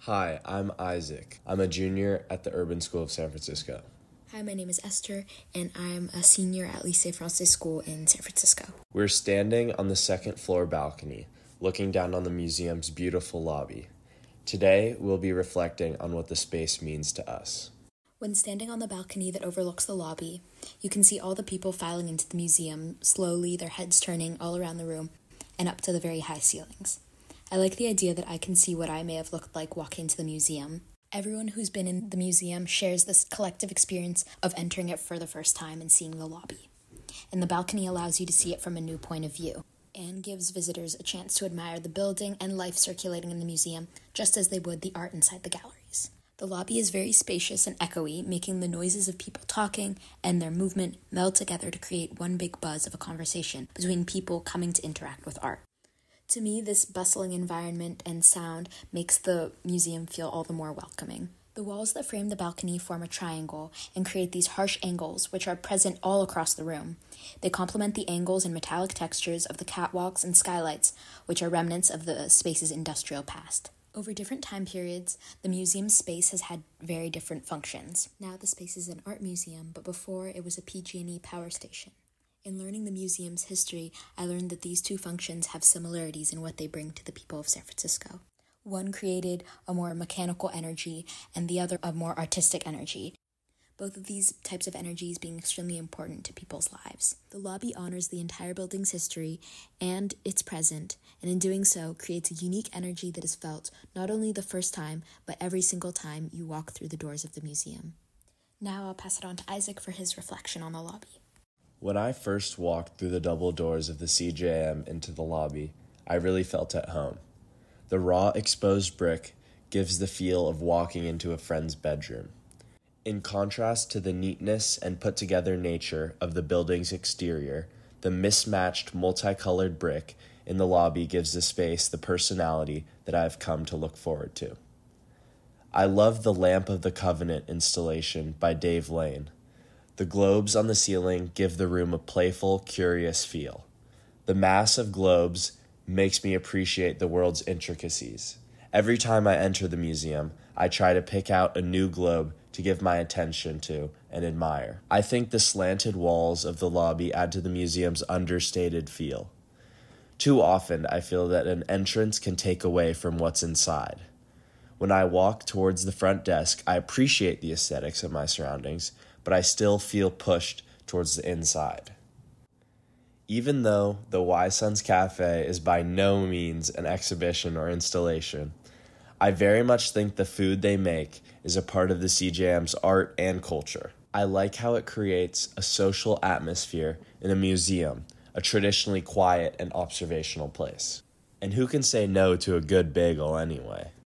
Hi, I'm Isaac. I'm a junior at the Urban School of San Francisco. Hi, my name is Esther, and I'm a senior at Lycée Français School in San Francisco. We're standing on the second floor balcony, looking down on the museum's beautiful lobby. Today, we'll be reflecting on what the space means to us. When standing on the balcony that overlooks the lobby, you can see all the people filing into the museum, slowly, their heads turning all around the room and up to the very high ceilings. I like the idea that I can see what I may have looked like walking into the museum. Everyone who's been in the museum shares this collective experience of entering it for the first time and seeing the lobby. And the balcony allows you to see it from a new point of view and gives visitors a chance to admire the building and life circulating in the museum, just as they would the art inside the galleries. The lobby is very spacious and echoey, making the noises of people talking and their movement meld together to create one big buzz of a conversation between people coming to interact with art. To me, this bustling environment and sound makes the museum feel all the more welcoming. The walls that frame the balcony form a triangle and create these harsh angles, which are present all across the room. They complement the angles and metallic textures of the catwalks and skylights, which are remnants of the space's industrial past. Over different time periods, the museum's space has had very different functions. Now the space is an art museum, but before it was a PG&E power station. In learning the museum's history, I learned that these two functions have similarities in what they bring to the people of San Francisco. One created a more mechanical energy and the other a more artistic energy, both of these types of energies being extremely important to people's lives. The lobby honors the entire building's history and its present, and in doing so creates a unique energy that is felt not only the first time, but every single time you walk through the doors of the museum. Now I'll pass it on to Isaac for his reflection on the lobby. When I first walked through the double doors of the CJM into the lobby, I really felt at home. The raw, exposed brick gives the feel of walking into a friend's bedroom. In contrast to the neatness and put-together nature of the building's exterior, the mismatched, multicolored brick in the lobby gives the space the personality that I've come to look forward to. I love the Lamp of the Covenant installation by Dave Lane. The globes on the ceiling give the room a playful, curious feel. The mass of globes makes me appreciate the world's intricacies. Every time I enter the museum, I try to pick out a new globe to give my attention to and admire. I think the slanted walls of the lobby add to the museum's understated feel. Too often, I feel that an entrance can take away from what's inside. When I walk towards the front desk, I appreciate the aesthetics of my surroundings, but I still feel pushed towards the inside. Even though the Y Sons Cafe is by no means an exhibition or installation, I very much think the food they make is a part of the CJM's art and culture. I like how it creates a social atmosphere in a museum, a traditionally quiet and observational place. And who can say no to a good bagel anyway?